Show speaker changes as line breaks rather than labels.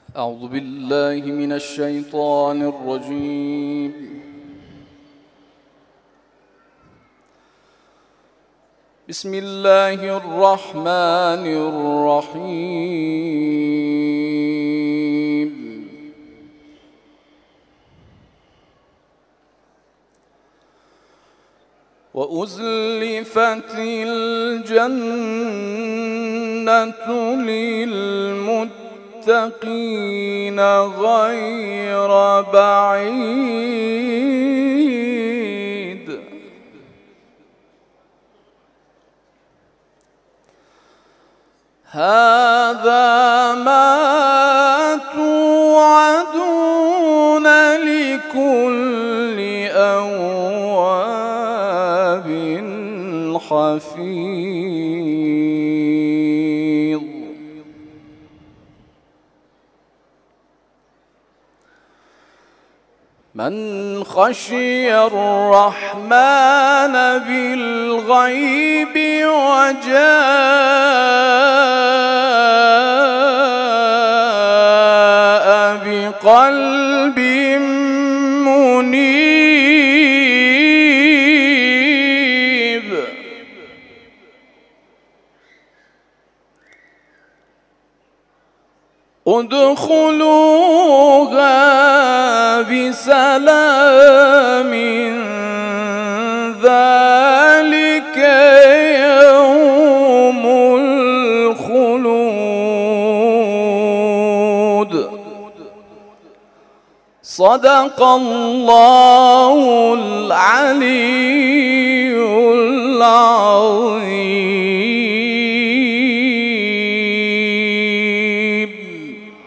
أعوذ بالله من الشيطان الرجيم. بسم الله الرحمن الرحيم. وأزلفت الجنة للمتقين غير بعيد. هذا ما توعدون لكل أواب حفيظ. من خشي الرحمن بالغيب وجاء بقلب منيب. ادخلوها بسلام ذلك يوم الخلود. صدق الله العلي العظيم.